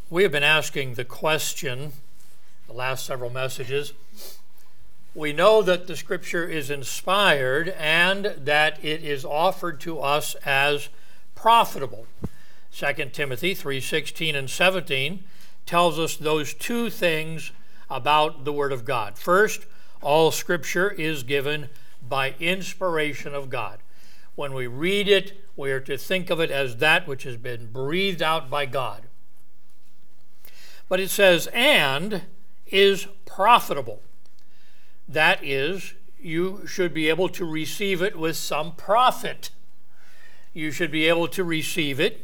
We have been asking the question, the last several messages. We know that the Scripture is inspired and that it is offered to us as profitable. 2 Timothy 3:16 and 17 tells us those two things about the Word of God. First, all Scripture is given by inspiration of God. When we read it, we are to think of it as that which has been breathed out by God. But it says, and is profitable. That is, you should be able to receive it with some profit. You should be able to receive it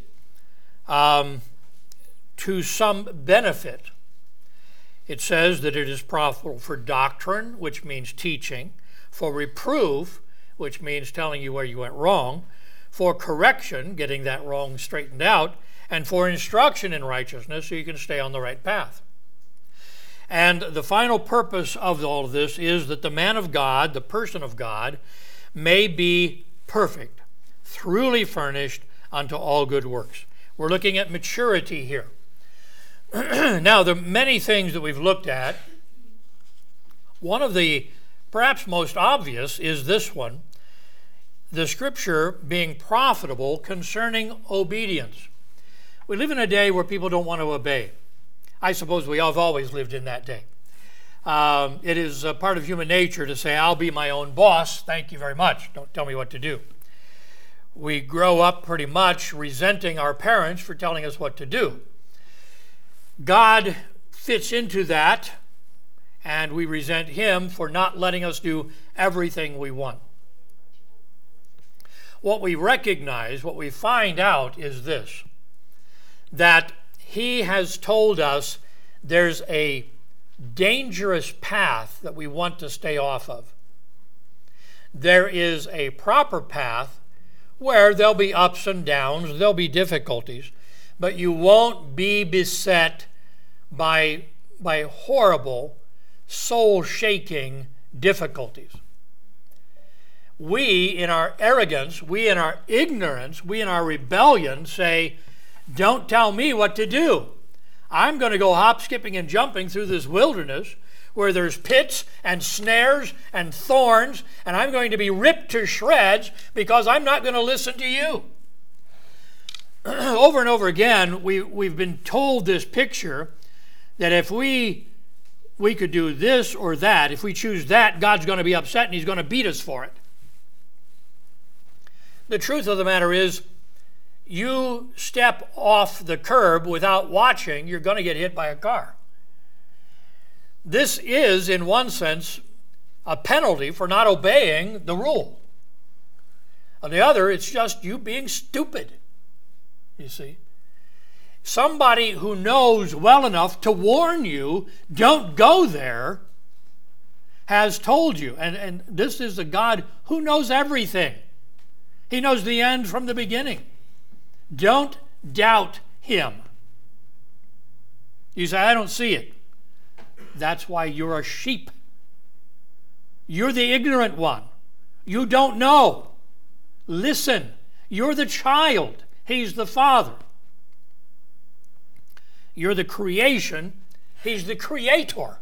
to some benefit. It says that it is profitable for doctrine, which means teaching, for reproof, which means telling you where you went wrong, for correction, getting that wrong straightened out, and for instruction in righteousness so you can stay on the right path. And the final purpose of all of this is that the man of God, the person of God, may be perfect, truly furnished unto all good works. We're looking at maturity here. Now, the many things that we've looked at, one of the perhaps most obvious is this one, the Scripture being profitable concerning obedience. We live in a day where people don't want to obey. I suppose we have always lived in that day. It is a part of human nature to say, I'll be my own boss, thank you very much, don't tell me what to do. We grow up pretty much resenting our parents for telling us what to do. God fits into that, and we resent Him for not letting us do everything we want. What we recognize, what we find out is this, that He has told us there's a dangerous path that we want to stay off of. There is a proper path where there'll be ups and downs, there'll be difficulties, but you won't be beset by horrible, soul-shaking difficulties. We, in our arrogance, we in our ignorance, we in our rebellion say, don't tell me what to do. I'm going to go hop, skipping, and jumping through this wilderness where there's pits and snares and thorns, and I'm going to be ripped to shreds because I'm not going to listen to you. Over and over again, we've been told this picture that if we could do this or that, if we choose that, God's going to be upset and He's going to beat us for it. The truth of the matter is, you step off the curb without watching, you're going to get hit by a car. This is, in one sense, a penalty for not obeying the rule. On the other, it's just you being stupid, you see. Somebody who knows well enough to warn you, don't go there, has told you. And this is a God who knows everything. He knows the end from the beginning. Don't doubt Him. You say, I don't see it. That's why you're a sheep. You're the ignorant one. You don't know. Listen. You're the child. He's the Father. You're the creation. He's the Creator.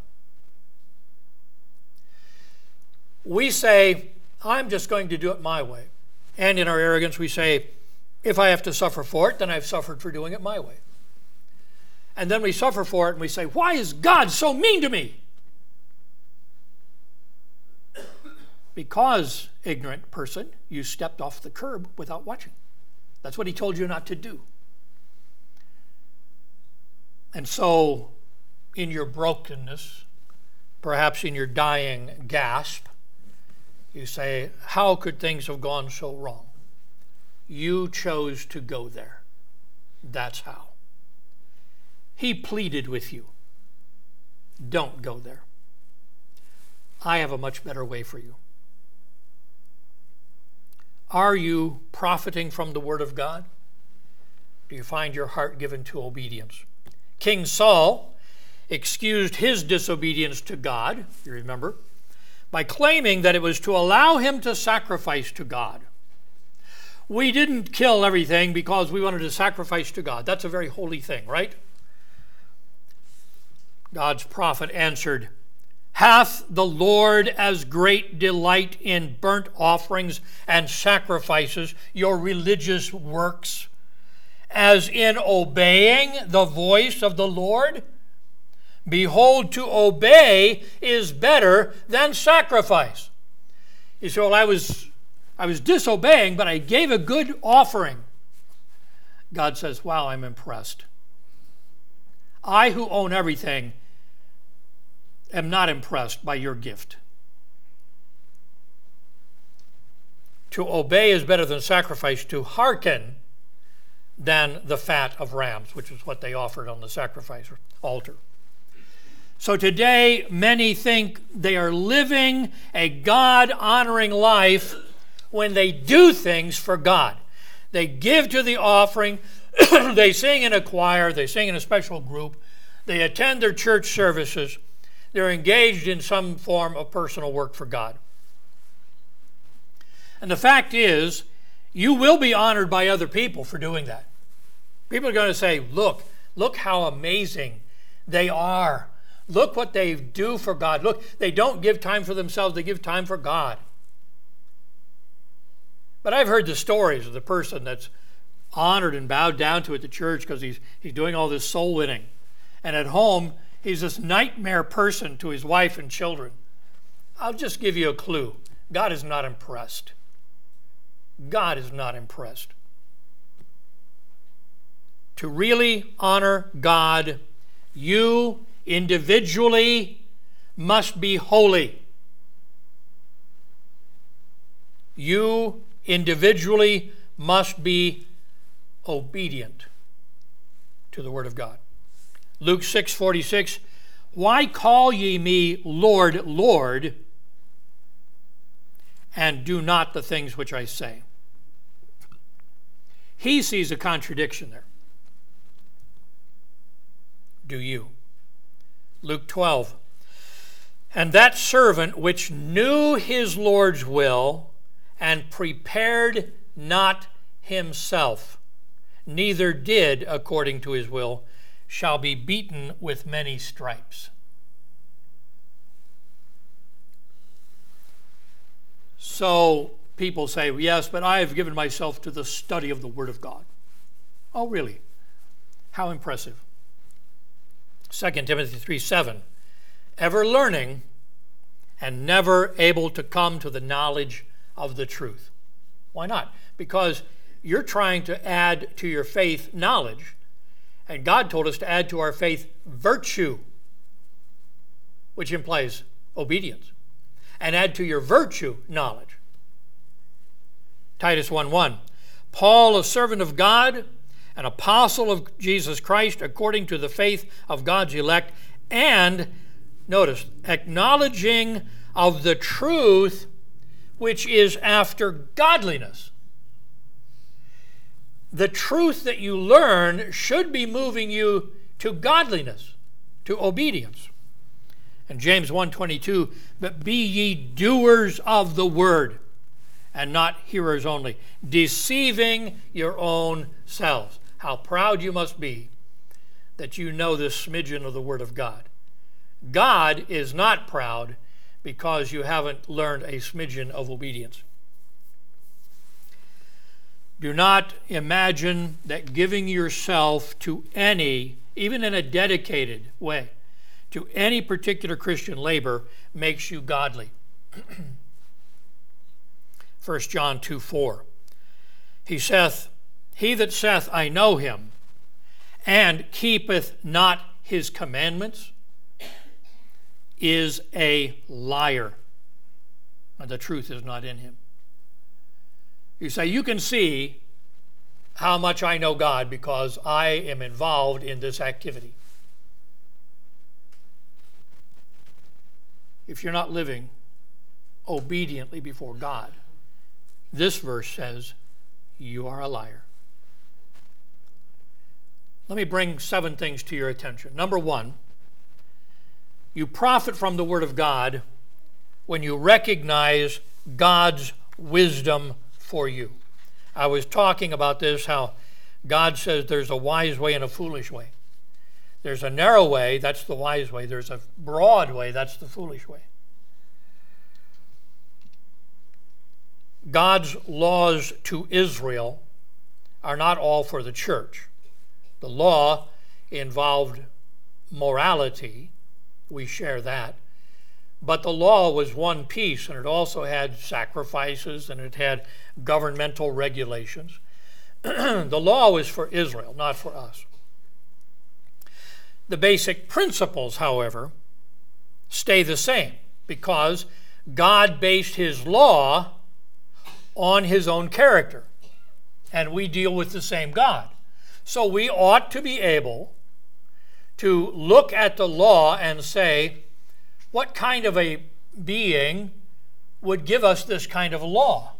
We say, I'm just going to do it my way. And in our arrogance, we say, if I have to suffer for it, then I've suffered for doing it my way. And then we suffer for it and we say, why is God so mean to me? Because, ignorant person, you stepped off the curb without watching. That's what He told you not to do. And so, in your brokenness, perhaps in your dying gasp, you say, how could things have gone so wrong? You chose to go there. That's how. He pleaded with you. Don't go there. I have a much better way for you. Are you profiting from the Word of God? Do you find your heart given to obedience? King Saul excused his disobedience to God, you remember, by claiming that it was to allow him to sacrifice to God. We didn't kill everything because we wanted to sacrifice to God. That's a very holy thing, right? God's prophet answered, "Hath the Lord as great delight in burnt offerings and sacrifices, your religious works, as in obeying the voice of the Lord? Behold, to obey is better than sacrifice." You say, well, I was disobeying, but I gave a good offering. God says, wow, I'm impressed. I, who own everything, am not impressed by your gift. To obey is better than sacrifice, to hearken than the fat of rams, which is what they offered on the sacrifice altar. So today, many think they are living a God-honoring life when they do things for God. They give to the offering, they sing in a choir, they sing in a special group, they attend their church services, they're engaged in some form of personal work for God. And the fact is, you will be honored by other people for doing that. People are going to say, look how amazing they are. Look what they do for God. Look, they don't give time for themselves, they give time for God. But I've heard the stories of the person that's honored and bowed down to at the church because he's doing all this soul winning. And at home, he's this nightmare person to his wife and children. I'll just give you a clue. God is not impressed. God is not impressed. To really honor God, you individually must be holy. You individually must be obedient to the Word of God. Luke 6:46, "Why call ye me Lord, Lord, and do not the things which I say?" He sees a contradiction there. Do you? Luke 12, "And that servant which knew his Lord's will and prepared not himself, neither did according to his will, shall be beaten with many stripes." So people say, yes, but I have given myself to the study of the Word of God. Oh, really? How impressive. 2 Timothy 3:7, "Ever learning and never able to come to the knowledge of the truth." Why not? Because you're trying to add to your faith knowledge, and God told us to add to our faith virtue, which implies obedience, and add to your virtue knowledge. Titus 1:1, "Paul, a servant of God, an apostle of Jesus Christ, according to the faith of God's elect, and," notice, "acknowledging of the truth which is after godliness." The truth that you learn should be moving you to godliness, to obedience. And James 1:22, "But be ye doers of the word, and not hearers only, deceiving your own selves." How proud you must be that you know this smidgen of the Word of God. God is not proud because you haven't learned a smidgen of obedience. Do not imagine that giving yourself to any, even in a dedicated way, to any particular Christian labor makes you godly. 1 John 2:4, "He saith, He that saith, I know him, and keepeth not his commandments, is a liar, and the truth is not in him." You say, you can see how much I know God because I am involved in this activity. If you're not living obediently before God, this verse says you are a liar. Let me bring 7 things to your attention. Number 1, you profit from the Word of God when you recognize God's wisdom for you. I was talking about this, how God says there's a wise way and a foolish way. There's a narrow way, that's the wise way. There's a broad way, that's the foolish way. God's laws to Israel are not all for the church. The law involved morality. We share that. But the law was one piece, and it also had sacrifices, and it had governmental regulations. The law was for Israel, not for us. The basic principles, however, stay the same because God based his law on his own character, and we deal with the same God. So we ought to be able to look at the law and say, what kind of a being would give us this kind of law?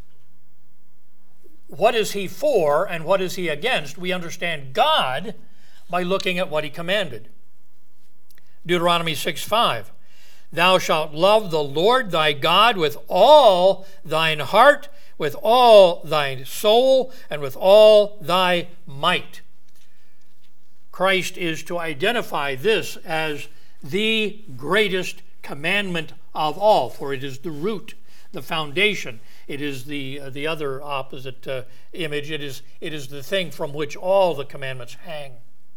What is he for and what is he against? We understand God by looking at what he commanded. Deuteronomy 6:5, thou shalt love the Lord thy God with all thine heart, with all thy soul, and with all thy might. Christ is to identify this as the greatest commandment of all, for it is the root, the foundation. It is the other opposite image. It is the thing from which all the commandments hang.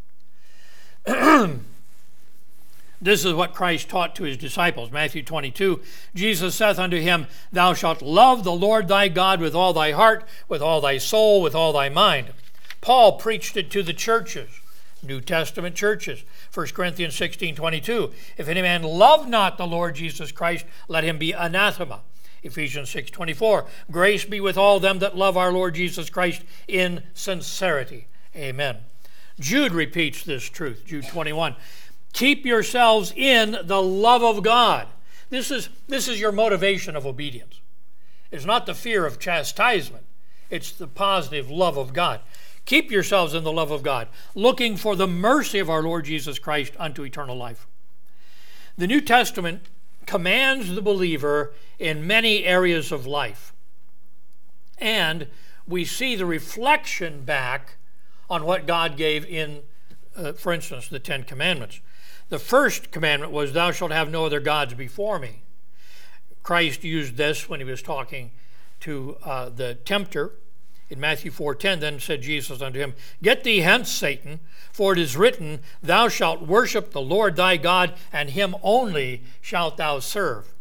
This is what Christ taught to his disciples. Matthew 22, Jesus saith unto him, thou shalt love the Lord thy God with all thy heart, with all thy soul, with all thy mind. Paul preached it to the churches, New Testament churches. 1 Corinthians 16:22, if any man love not the Lord Jesus Christ, let him be anathema. Ephesians 6:24, grace be with all them that love our Lord Jesus Christ in sincerity. Amen. Jude repeats this truth, Jude 21. Keep yourselves in the love of God. This is your motivation of obedience. It's not the fear of chastisement. It's the positive love of God. Keep yourselves in the love of God, looking for the mercy of our Lord Jesus Christ unto eternal life. The New Testament commands the believer in many areas of life. And we see the reflection back on what God gave in, for instance, the Ten Commandments. The first commandment was, thou shalt have no other gods before me. Christ used this when he was talking to the tempter. In Matthew 4:10, then said Jesus unto him, get thee hence, Satan, for it is written, thou shalt worship the Lord thy God, and him only shalt thou serve.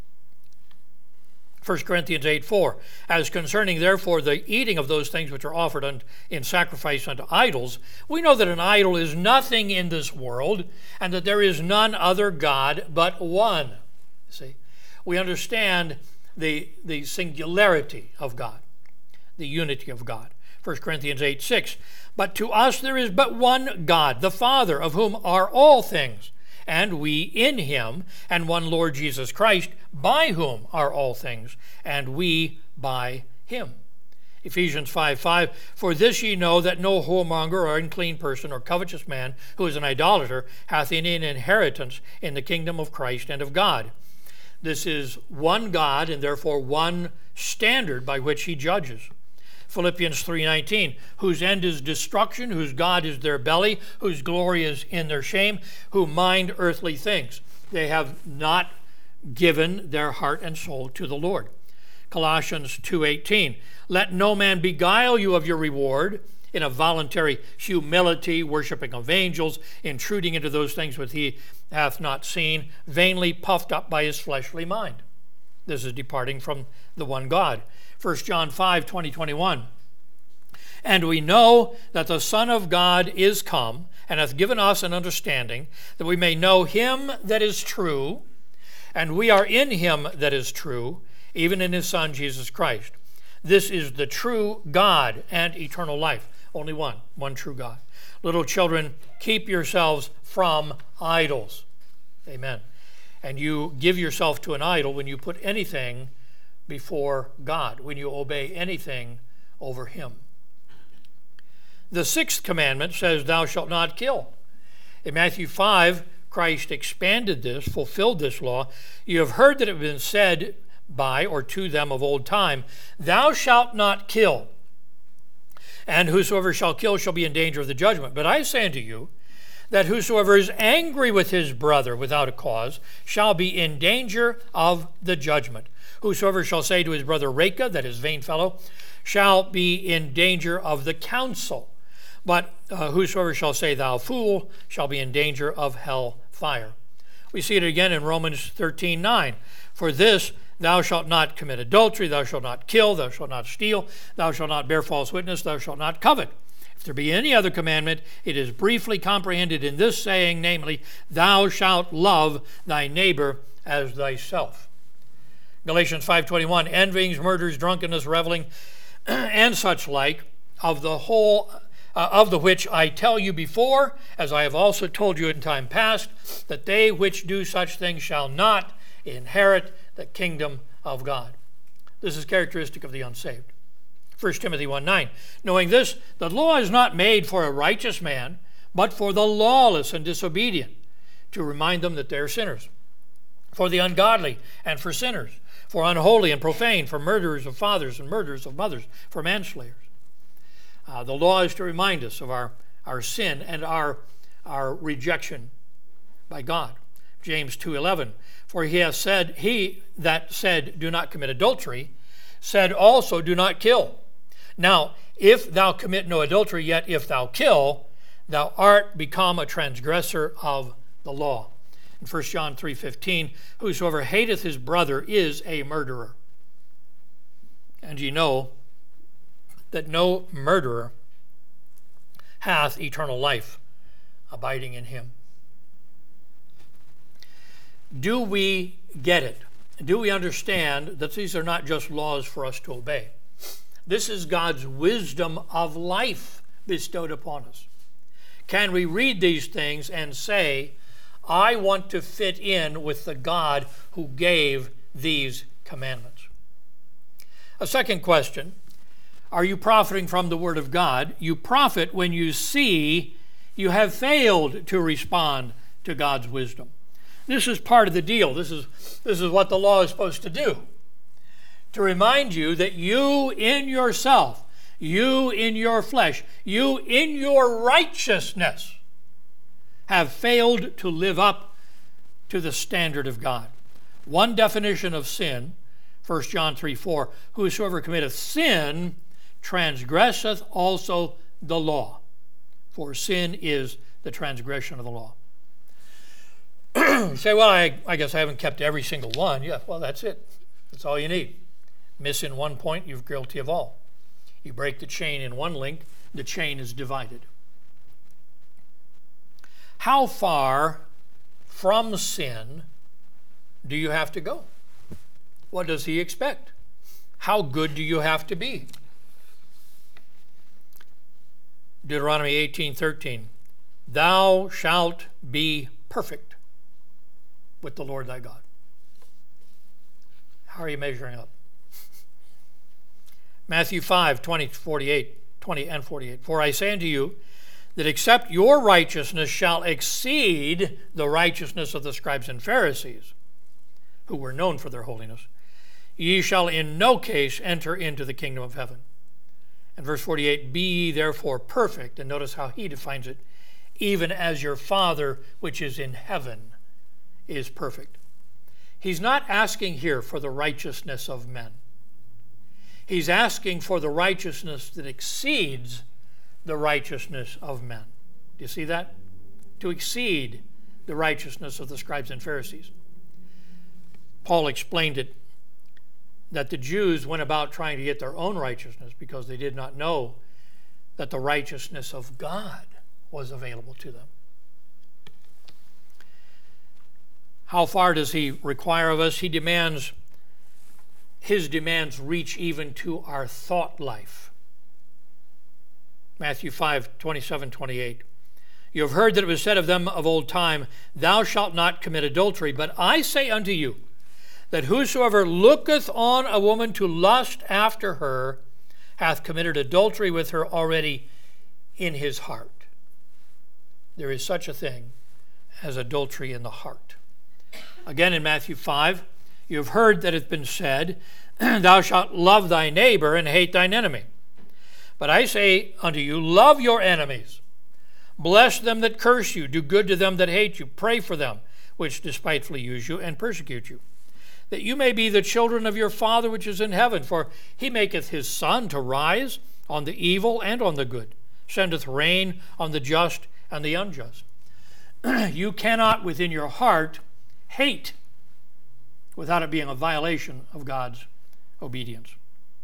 1 Corinthians 8:4, as concerning therefore the eating of those things which are offered in sacrifice unto idols, we know that an idol is nothing in this world, and that there is none other God but one. See, we understand the singularity of God, the unity of God. 1 Corinthians 8:6, but to us there is but one God, the Father, of whom are all things, and we in him, and one Lord Jesus Christ, by whom are all things, and we by him. Ephesians 5:5, for this ye know that no whoremonger or unclean person or covetous man who is an idolater hath any inheritance in the kingdom of Christ and of God. This is one God, and therefore one standard by which he judges. Philippians 3:19, whose end is destruction, whose God is their belly, whose glory is in their shame, who mind earthly things. They have not given their heart and soul to the Lord. Colossians 2:18, let no man beguile you of your reward in a voluntary humility, worshiping of angels, intruding into those things which he hath not seen, vainly puffed up by his fleshly mind. This is departing from the one God. 1 John 5:20-21. And we know that the Son of God is come, and hath given us an understanding, that we may know him that is true, and we are in him that is true, even in his Son Jesus Christ. This is the true God and eternal life. Only one true God. Little children, keep yourselves from idols. Amen. And you give yourself to an idol when you put anything before God, when you obey anything over him. The sixth commandment says, thou shalt not kill. In Matthew 5, Christ expanded this, fulfilled this law. You have heard that it has been said by or to them of old time, thou shalt not kill, and whosoever shall kill shall be in danger of the judgment. But I say unto you, that whosoever is angry with his brother without a cause shall be in danger of the judgment. Whosoever shall say to his brother Reka, that is vain fellow, shall be in danger of the council. But whosoever shall say thou fool shall be in danger of hell fire. We see it again in Romans 13:9. For this thou shalt not commit adultery, thou shalt not kill, thou shalt not steal, thou shalt not bear false witness, thou shalt not covet. If there be any other commandment, it is briefly comprehended in this saying, namely, thou shalt love thy neighbor as thyself. Galatians 5:21, envyings, murders, drunkenness, reveling, and such like, of the which I tell you before, as I have also told you in time past, that they which do such things shall not inherit the kingdom of God. This is characteristic of the unsaved. 1 Timothy 1:9, knowing this, the law is not made for a righteous man, but for the lawless and disobedient, to remind them that they are sinners, for the ungodly and for sinners, for unholy and profane, for murderers of fathers and murderers of mothers, for manslayers. The law is to remind us of our sin and our rejection by God. James 2:11, for he has said, he that said, do not commit adultery, said also, do not kill. Now, if thou commit no adultery, yet if thou kill, thou art become a transgressor of the law. In 1 John 3:15, whosoever hateth his brother is a murderer. And ye know that no murderer hath eternal life abiding in him. Do we get it? Do we understand that these are not just laws for us to obey? This is God's wisdom of life bestowed upon us. Can we read these things and say, I want to fit in with the God who gave these commandments? A second question, are you profiting from the Word of God? You profit when you see you have failed to respond to God's wisdom. This is part of the deal. This is what the law is supposed to do. To remind you that you in yourself, you in your flesh, you in your righteousness have failed to live up to the standard of God. One definition of sin, 1 John 3:4, whosoever committeth sin transgresseth also the law, for sin is the transgression of the law. You say, well, I guess I haven't kept every single one. Yeah, well, that's it. That's all you need. Miss in one point, you're guilty of all. You break the chain in one link, the chain is divided. How far from sin do you have to go? What does he expect? How good do you have to be? Deuteronomy 18:13, thou shalt be perfect with the Lord thy God. How are you measuring up? Matthew 5:20 and 48. For I say unto you that except your righteousness shall exceed the righteousness of the scribes and Pharisees, who were known for their holiness, ye shall in no case enter into the kingdom of heaven. And verse 48, be ye therefore perfect, and notice how he defines it, even as your Father which is in heaven is perfect. He's not asking here for the righteousness of men. He's asking for the righteousness that exceeds the righteousness of men. Do you see that? To exceed the righteousness of the scribes and Pharisees. Paul explained it, that the Jews went about trying to get their own righteousness because they did not know that the righteousness of God was available to them. How far does he require of us? His demands reach even to our thought life. Matthew 5:27-28. You have heard that it was said of them of old time, thou shalt not commit adultery. But I say unto you, that whosoever looketh on a woman to lust after her hath committed adultery with her already in his heart. There is such a thing as adultery in the heart. Again in Matthew 5, you have heard that it hath been said, thou shalt love thy neighbor and hate thine enemy. But I say unto you, love your enemies. Bless them that curse you. Do good to them that hate you. Pray for them which despitefully use you and persecute you, that you may be the children of your Father which is in heaven. For he maketh his sun to rise on the evil and on the good, sendeth rain on the just and the unjust. You cannot within your heart hate without it being a violation of God's obedience.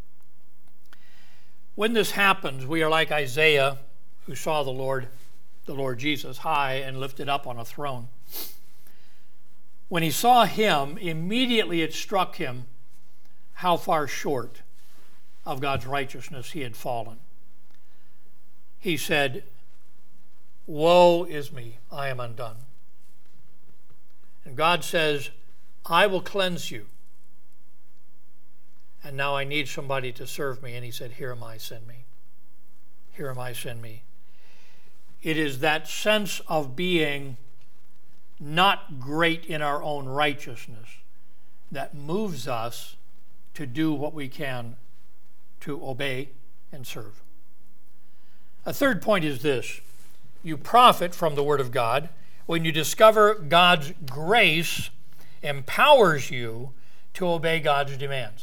When this happens, we are like Isaiah, who saw the Lord Jesus, high and lifted up on a throne. When he saw him, immediately it struck him how far short of God's righteousness he had fallen. He said, "Woe is me, I am undone." And God says, "I will cleanse you. And now I need somebody to serve me." And he said, "Here am I, send me. Here am I, send me." It is that sense of being not great in our own righteousness that moves us to do what we can to obey and serve. A third point is this: you profit from the Word of God when you discover God's grace empowers you to obey God's demands.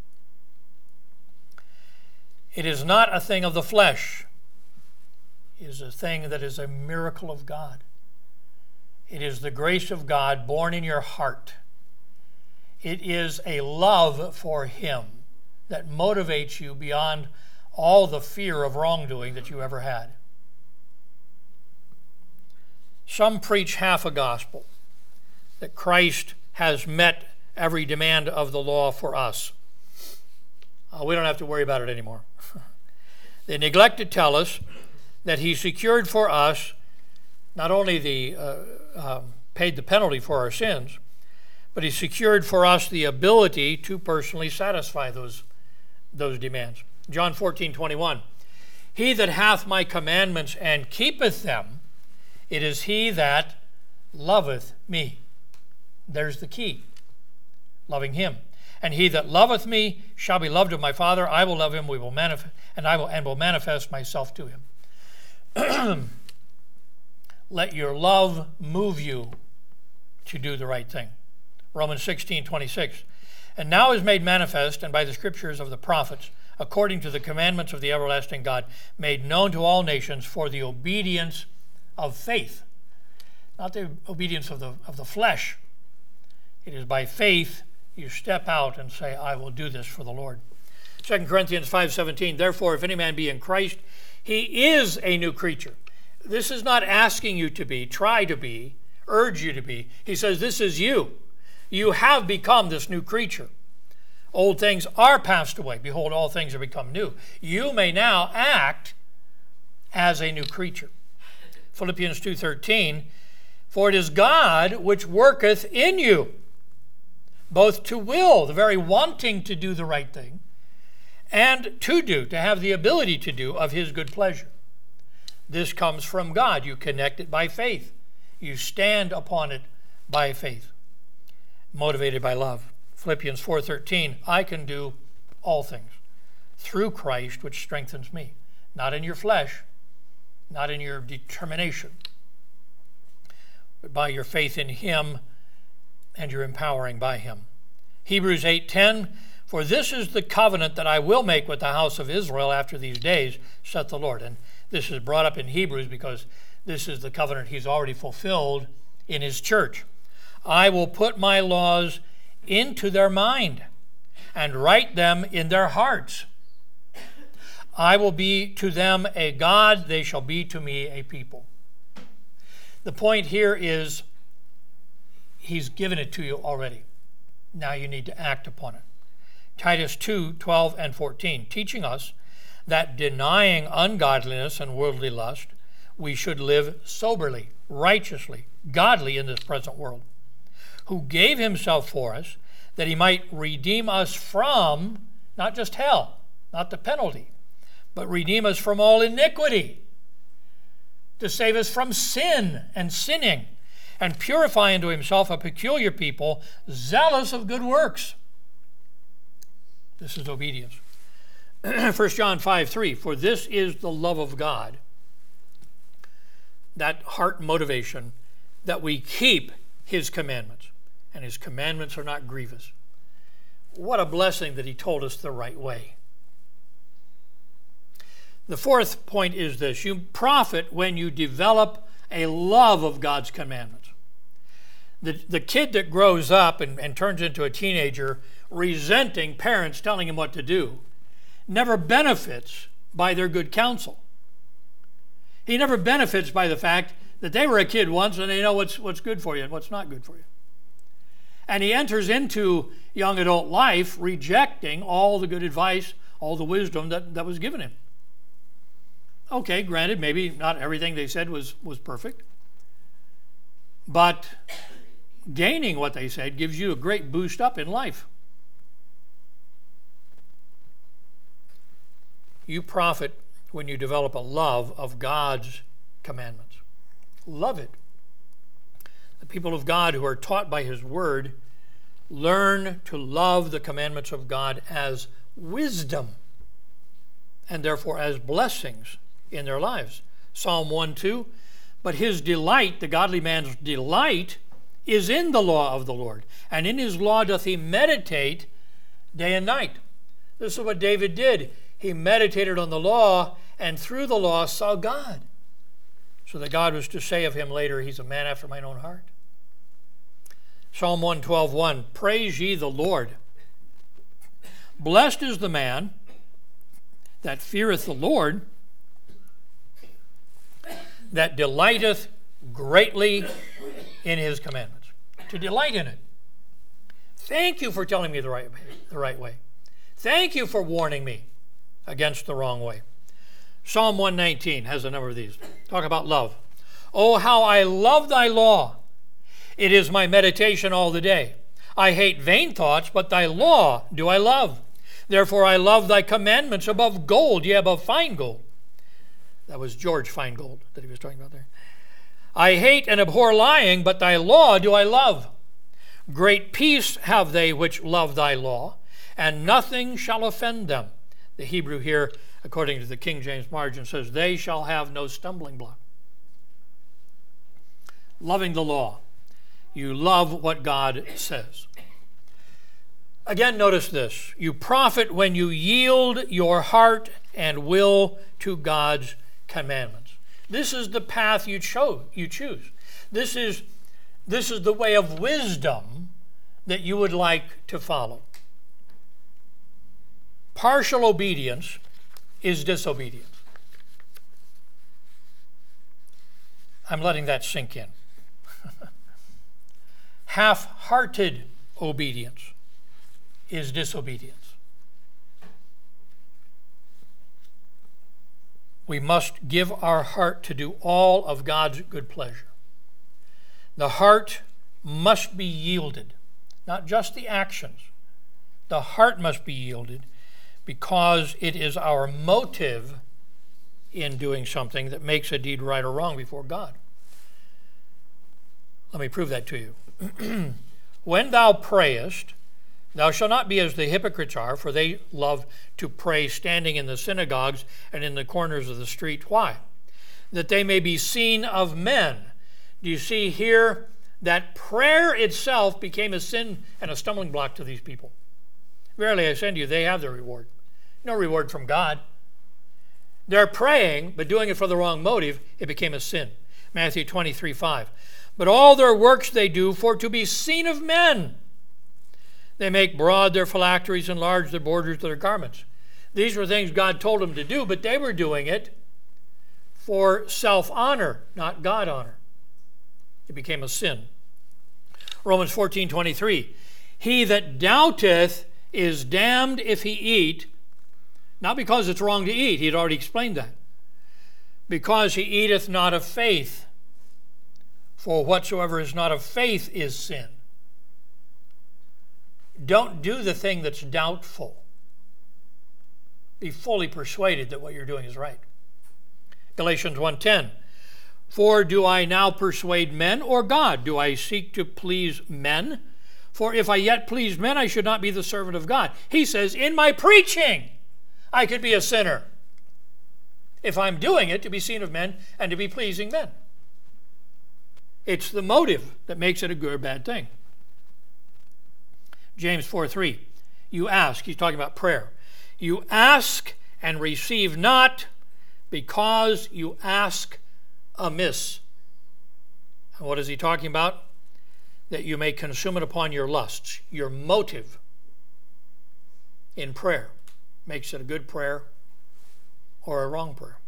It is not a thing of the flesh. It is a thing that is a miracle of God. It is the grace of God born in your heart. It is a love for Him that motivates you beyond all the fear of wrongdoing that you ever had. Some preach half a gospel, that Christ has met every demand of the law for us. We don't have to worry about it anymore. They neglect to tell us that He secured for us not only paid the penalty for our sins, but He secured for us the ability to personally satisfy those demands. John 14:21, "He that hath my commandments and keepeth them, it is he that loveth me." There's the key, loving Him. "And he that loveth me shall be loved of my Father. I will love him, we will manifest, and will manifest myself to him." Let your love move you to do the right thing. Romans 16:26, "And now is made manifest, and by the scriptures of the prophets, according to the commandments of the everlasting God, made known to all nations for the obedience of faith." Not the obedience of the flesh. It is by faith you step out and say, "I will do this for the Lord." 2 Corinthians 5:17, "Therefore, if any man be in Christ, he is a new creature." This is not asking you to be, try to be, urge you to be. He says, this is you. You have become this new creature. Old things are passed away. Behold, all things are become new. You may now act as a new creature. Philippians 2:13, "For it is God which worketh in you, both to will," the very wanting to do the right thing, "and to do," to have the ability to do, "of His good pleasure." This comes from God. You connect it by faith. You stand upon it by faith, motivated by love. Philippians 4:13, "I can do all things through Christ which strengthens me." Not in your flesh, not in your determination, but by your faith in Him and your empowering by Him. Hebrews 8:10, "For this is the covenant that I will make with the house of Israel after these days, saith the Lord." And this is brought up in Hebrews because this is the covenant He's already fulfilled in His church. "I will put my laws into their mind and write them in their hearts. I will be to them a God, they shall be to me a people." The point here is He's given it to you already. Now you need to act upon it. Titus 2:12 and 14, teaching us that denying ungodliness and worldly lust, we should live soberly, righteously, godly in this present world, who gave Himself for us, that He might redeem us from, not just hell, not the penalty, but redeem us from all iniquity, to save us from sin and sinning, and purify unto Himself a peculiar people, zealous of good works. This is obedience. 1 John 5:3, "For this is the love of God, that heart motivation, that we keep his commandments. And his commandments are not grievous. What a blessing that he told us the right way. The fourth point is this: you profit when you develop a love of God's commandments. The kid that grows up and turns into a teenager resenting parents telling him what to do never benefits by their good counsel. He never benefits by the fact that they were a kid once and they know what's good for you and what's not good for you. And he enters into young adult life rejecting all the good advice, all the wisdom that was given him. Okay, granted, maybe not everything they said was perfect, but gaining what they said gives you a great boost up in life. You profit when you develop a love of God's commandments. Love it. The people of God who are taught by his word learn to love the commandments of God as wisdom and therefore as blessings in their lives. Psalm 1:2, but his delight, the godly man's delight, is in the law of the Lord, and in his law doth he meditate day and night. This is what David did. He meditated on the law, and through the law saw God. So that God was to say of him later, he's a man after mine own heart. Psalm 112:1, praise ye the Lord. Blessed is the man that feareth the Lord, that delighteth greatly in his commandments. To delight in it. Thank you for telling me the right way. Thank you for warning me against the wrong way. Psalm 119 has a number of these. Talk about love. Oh, how I love thy law. It is my meditation all the day. I hate vain thoughts, but thy law do I love. Therefore I love thy commandments above gold, yea, above fine gold. That was George Feingold that he was talking about there. I hate and abhor lying, but thy law do I love. Great peace have they which love thy law, and nothing shall offend them. The Hebrew here, according to the King James margin, says, they shall have no stumbling block. Loving the law. You love what God says. Again, notice this. You profit when you yield your heart and will to God's commandments. This is the path you choose. This is the way of wisdom that you would like to follow. Partial obedience is disobedience. I'm letting that sink in. Half-hearted obedience is disobedience. We must give our heart to do all of God's good pleasure. The heart must be yielded, not just the actions. The heart must be yielded because it is our motive in doing something that makes a deed right or wrong before God. Let me prove that to you. When thou prayest, thou shalt not be as the hypocrites are, for they love to pray standing in the synagogues and in the corners of the street. Why? That they may be seen of men. Do you see here that prayer itself became a sin and a stumbling block to these people? Verily I say unto you, they have their reward. No reward from God. They're praying, but doing it for the wrong motive, it became a sin. Matthew 23:5. But all their works they do for to be seen of men. They make broad their phylacteries and large their borders of their garments. These were things God told them to do, but they were doing it for self-honor, not God-honor. It became a sin. Romans 14:23. He that doubteth is damned if he eat, not because it's wrong to eat, he had already explained that, because he eateth not of faith. For whatsoever is not of faith is sin. Don't do the thing that's doubtful. Be fully persuaded that what you're doing is right. Galatians 1:10. For do I now persuade men or God? Do I seek to please men? For if I yet pleased men, I should not be the servant of God. He says, in my preaching, I could be a sinner if I'm doing it to be seen of men and to be pleasing men. It's the motive that makes it a good or bad thing. James 4:3. You ask. He's talking about prayer. You ask and receive not because you ask amiss. And what is he talking about? That you may consume it upon your lusts. Your motive in prayer makes it a good prayer or a wrong prayer.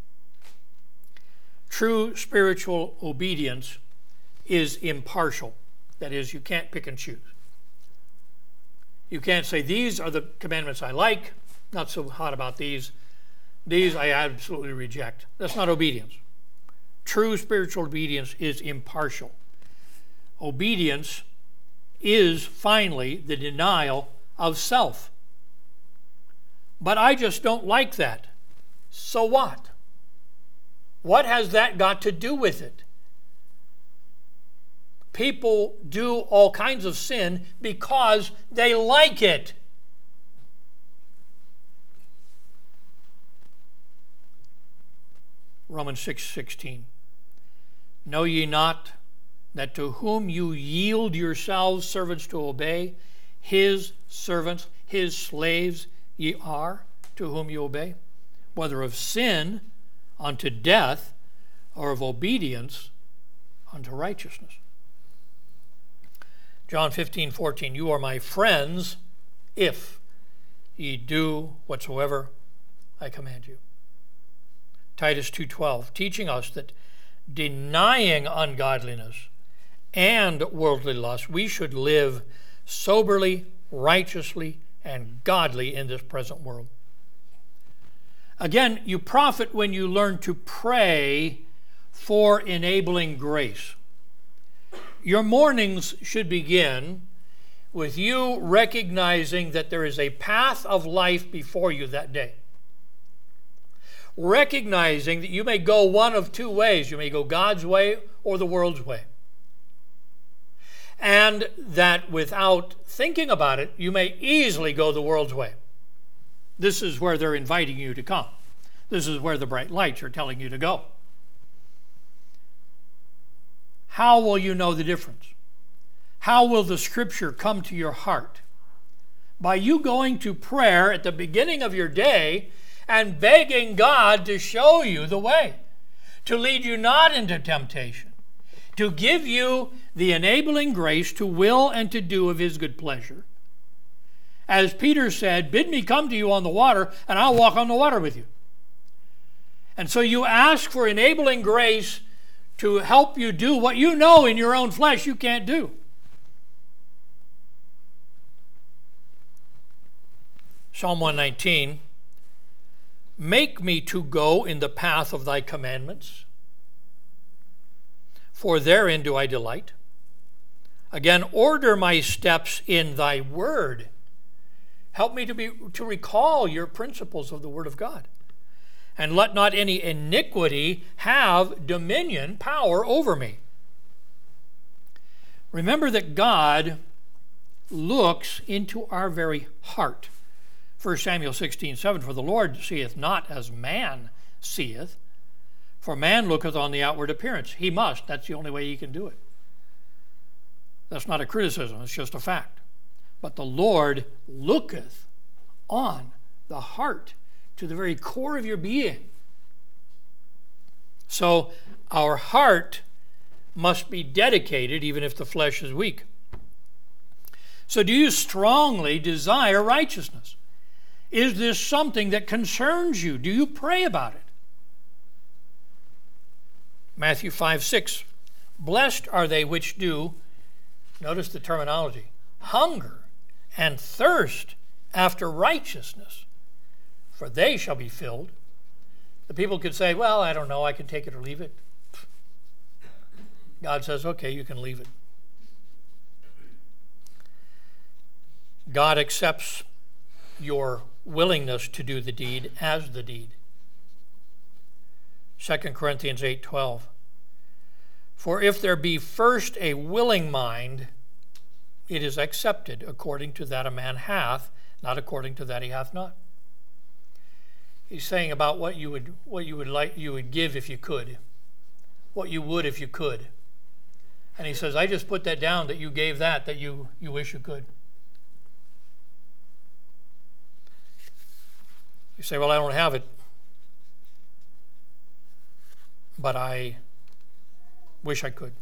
True spiritual obedience is impartial. That is, you can't pick and choose. You can't say, these are the commandments I like, not so hot about these. These I absolutely reject. That's not obedience. True spiritual obedience is impartial. Obedience is finally the denial of self. But I just don't like that. So what? What has that got to do with it? People do all kinds of sin because they like it. Romans 6:16. Know ye not that to whom you yield yourselves servants to obey, his servants, his slaves ye are, to whom you obey, whether of sin unto death, or of obedience unto righteousness. John 15:14, you are my friends if ye do whatsoever I command you. Titus 2:12, teaching us that denying ungodliness and worldly lust, we should live soberly, righteously, and godly in this present world. Again, you profit when you learn to pray for enabling grace. Your mornings should begin with you recognizing that there is a path of life before you that day. Recognizing that you may go one of two ways. You may go God's way or the world's way. And that without thinking about it, you may easily go the world's way. This is where they're inviting you to come. This is where the bright lights are telling you to go. How will you know the difference? How will the Scripture come to your heart? By you going to prayer at the beginning of your day and begging God to show you the way, to lead you not into temptation, to give you the enabling grace to will and to do of His good pleasure. As Peter said, bid me come to you on the water, and I'll walk on the water with you. And so you ask for enabling grace to help you do what you know in your own flesh you can't do. Psalm 119, make me to go in the path of thy commandments, for therein do I delight. Again, order my steps in thy word. Help me to recall your principles of the word of God. And let not any iniquity have dominion, power over me. Remember that God looks into our very heart. 1 Samuel 16:7, for the Lord seeth not as man seeth, for man looketh on the outward appearance. He must. That's the only way he can do it. That's not a criticism. It's just a fact. But the Lord looketh on the heart, to the very core of your being. So our heart must be dedicated even if the flesh is weak. So do you strongly desire righteousness? Is this something that concerns you? Do you pray about it? Matthew 5:6, blessed are they which do, notice the terminology, hunger and thirst after righteousness, for they shall be filled. The people could say, well, I don't know, I can take it or leave it. God says, okay, you can leave it. God accepts your willingness to do the deed as the deed. 2 Corinthians 8:12. For if there be first a willing mind, it is accepted according to that a man hath, not according to that he hath not. He's saying about what you would give if you could, what you would if you could. And he says, I just put that down that you gave that you wish you could. You say, well, I don't have it. But I wish I could.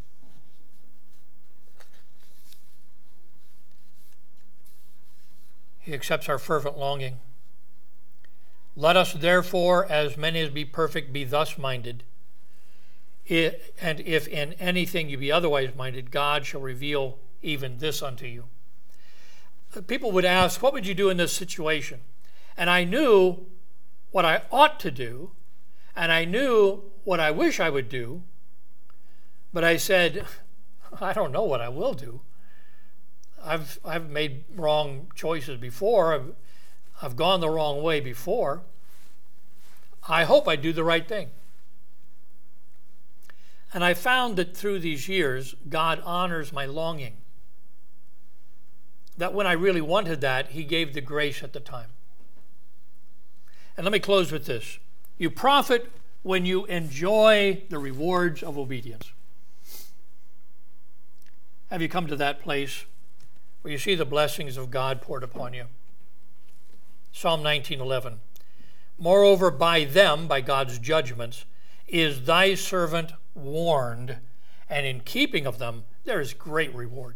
He accepts our fervent longing. Let us therefore, as many as be perfect, be thus minded. And if in anything you be otherwise minded, God shall reveal even this unto you. People would ask, what would you do in this situation? And I knew what I ought to do, and I knew what I wish I would do, but I said, I don't know what I will do. I've made wrong choices before. I've gone the wrong way before. I hope I do the right thing. And I found that through these years, God honors my longing. That when I really wanted that, He gave the grace at the time. And let me close with this. You profit when you enjoy the rewards of obedience. Have you come to that place where you see the blessings of God poured upon you? Psalm 19:11. Moreover, by them, by God's judgments, is thy servant warned, and in keeping of them there is great reward.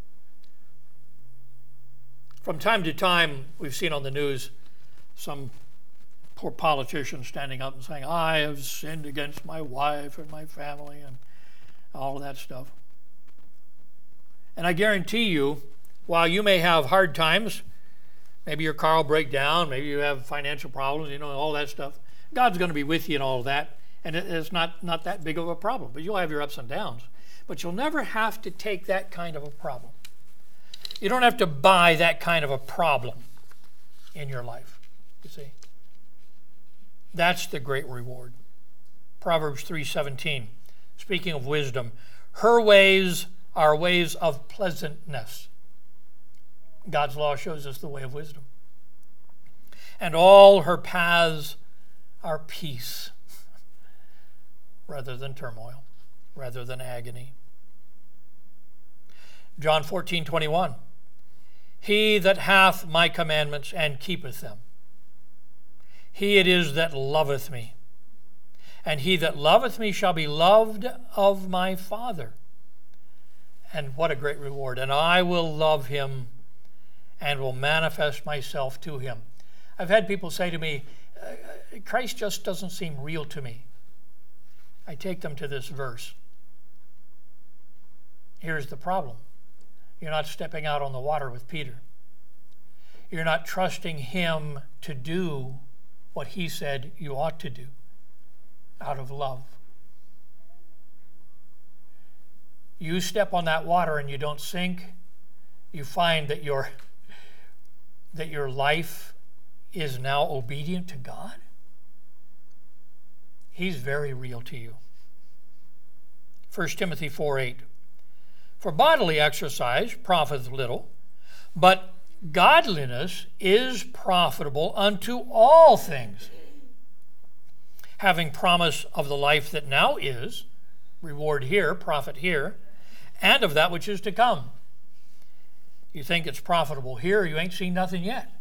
From time to time, we've seen on the news some poor politician standing up and saying, I have sinned against my wife and my family and all of that stuff. And I guarantee you, while you may have hard times, maybe your car will break down, maybe you have financial problems, all that stuff, God's going to be with you in all of that, and it's not that big of a problem. But you'll have your ups and downs. But you'll never have to take that kind of a problem. You don't have to buy that kind of a problem in your life, you see. That's the great reward. Proverbs 3:17, speaking of wisdom, her ways are ways of pleasantness. God's law shows us the way of wisdom. And all her paths are peace, rather than turmoil, rather than agony. John 14:21, he that hath my commandments and keepeth them, he it is that loveth me. And he that loveth me shall be loved of my Father. And what a great reward. And I will love him and will manifest myself to him. I've had people say to me, Christ just doesn't seem real to me. I take them to this verse. Here's the problem. You're not stepping out on the water with Peter. You're not trusting him to do what he said you ought to do out of love. You step on that water and you don't sink. You find that your life is now obedient to God. He's very real to you. 1 Timothy 4:8. For bodily exercise profiteth little, but godliness is profitable unto all things, having promise of the life that now is, reward here, profit here, and of that which is to come. You think it's profitable here, you ain't seen nothing yet.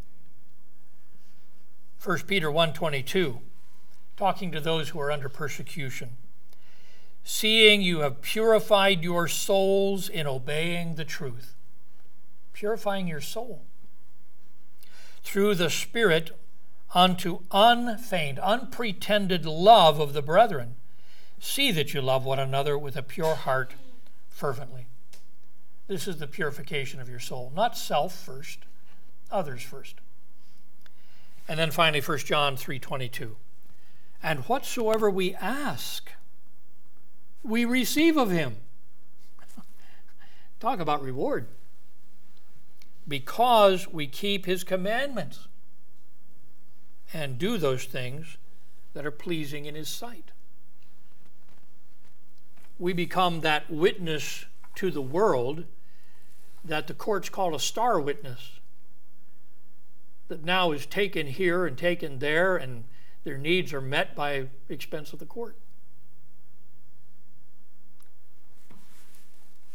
1 Peter 1:22, talking to those who are under persecution. Seeing you have purified your souls in obeying the truth. Purifying your soul. Through the Spirit unto unfeigned, unpretended love of the brethren. See that you love one another with a pure heart fervently. This is the purification of your soul. Not self first, others first. And then finally, 1 John 3:22. And whatsoever we ask, we receive of him. Talk about reward. Because we keep his commandments and do those things that are pleasing in his sight. We become that witness to the world that the courts call a star witness, that now is taken here and taken there, and their needs are met by expense of the court.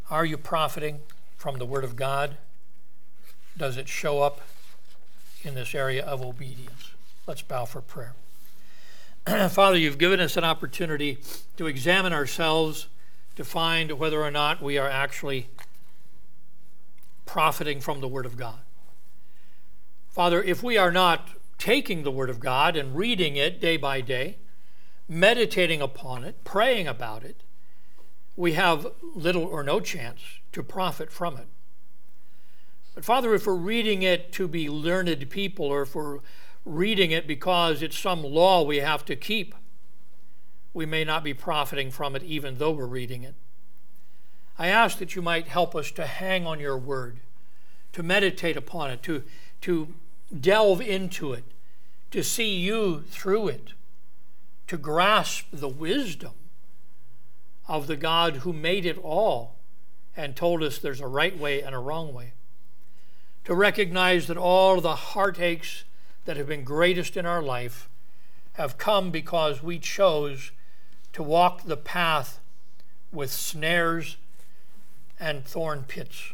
Are you profiting from the Word of God? Does it show up in this area of obedience? Let's bow for prayer. Father, you've given us an opportunity to examine ourselves, to find whether or not we are actually profiting from the Word of God. Father, if we are not taking the Word of God and reading it day by day, meditating upon it, praying about it, we have little or no chance to profit from it. But Father, if we're reading it to be learned people, or if we're reading it because it's some law we have to keep, we may not be profiting from it even though we're reading it. I ask that you might help us to hang on your word, to meditate upon it, to delve into it, to see you through it, to grasp the wisdom of the God who made it all and told us there's a right way and a wrong way. To recognize that all the heartaches that have been greatest in our life have come because we chose to walk the path with snares and thorn pits.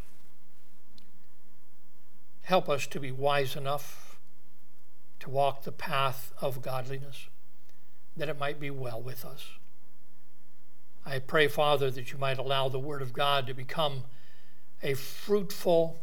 Help us to be wise enough to walk the path of godliness, that it might be well with us. I pray, Father, that you might allow the Word of God to become a fruitful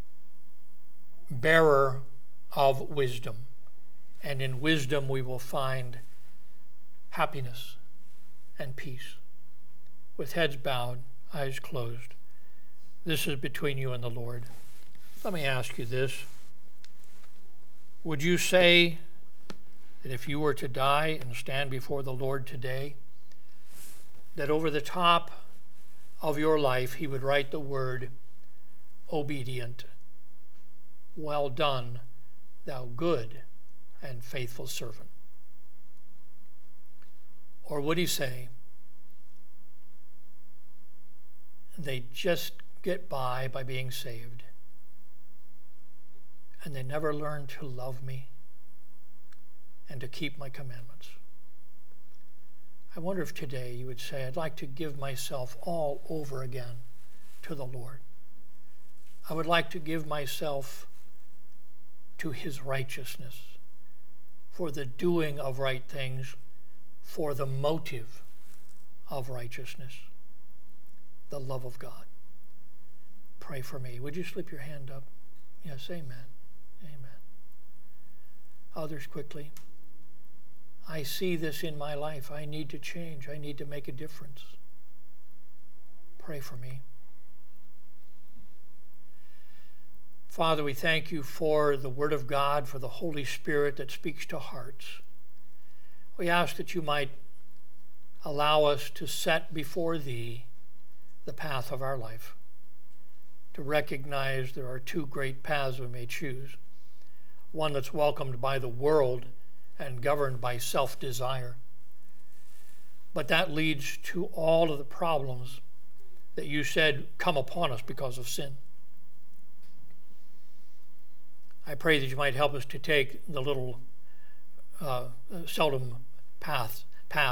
bearer of wisdom. And in wisdom we will find happiness and peace. With heads bowed, eyes closed. This is between you and the Lord. Let me ask you this. Would you say that if you were to die and stand before the Lord today, that over the top of your life he would write the word obedient? Well done, thou good and faithful servant. Or would he say, they just get by being saved, and they never learn to love me and to keep my commandments? I wonder if today you would say, I'd like to give myself all over again to the Lord. I would like to give myself to his righteousness, for the doing of right things, for the motive of righteousness, the love of God. Pray for me. Would you slip your hand up? Yes, amen. Amen. Others quickly. I see this in my life. I need to change. I need to make a difference. Pray for me. Father, we thank you for the Word of God, for the Holy Spirit that speaks to hearts. We ask that you might allow us to set before thee the path of our life, to recognize there are two great paths we may choose, one that's welcomed by the world and governed by self-desire. But that leads to all of the problems that you said come upon us because of sin. I pray that you might help us to take the little seldom path,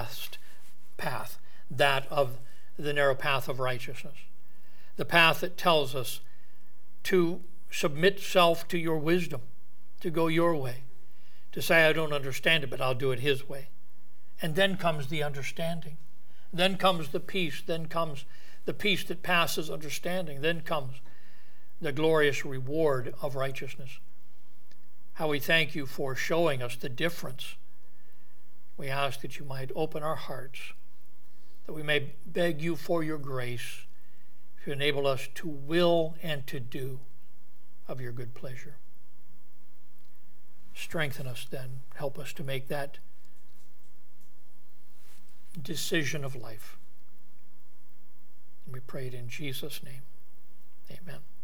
that of the narrow path of righteousness, the path that tells us to submit self to your wisdom, to go your way, to say, I don't understand it, but I'll do it his way. And then comes the understanding. Then comes the peace. Then comes the peace that passes understanding. Then comes the glorious reward of righteousness. How we thank you for showing us the difference. We ask that you might open our hearts, that we may beg you for your grace to enable us to will and to do of your good pleasure. Strengthen us then. Help us to make that decision of life. And we pray it in Jesus' name. Amen.